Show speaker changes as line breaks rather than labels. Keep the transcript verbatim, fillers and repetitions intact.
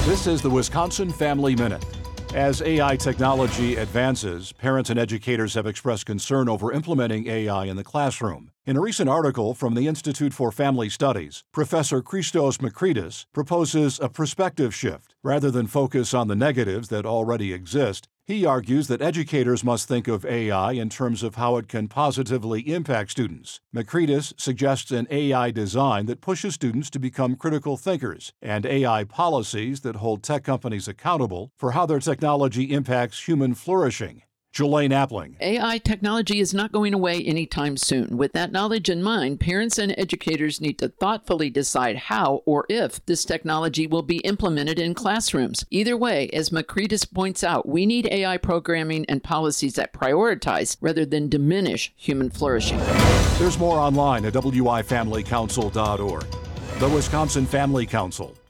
This is the Wisconsin Family Minute. As A I technology advances, parents and educators have expressed concern over implementing A I in the classroom. In a recent article from the Institute for Family Studies, Professor Christos Makritis proposes a perspective shift. Rather than focus on the negatives that already exist, he argues that educators must think of A I in terms of how it can positively impact students. Makritis suggests an A I design that pushes students to become critical thinkers and A I policies that hold tech companies accountable for how their technology impacts human flourishing. Jelaine Appling.
A I technology is not going away anytime soon. With that knowledge in mind, parents and educators need to thoughtfully decide how or if this technology will be implemented in classrooms. Either way, as Makritis points out, we need A I programming and policies that prioritize rather than diminish human flourishing.
There's more online at W I family council dot org. The Wisconsin Family Council.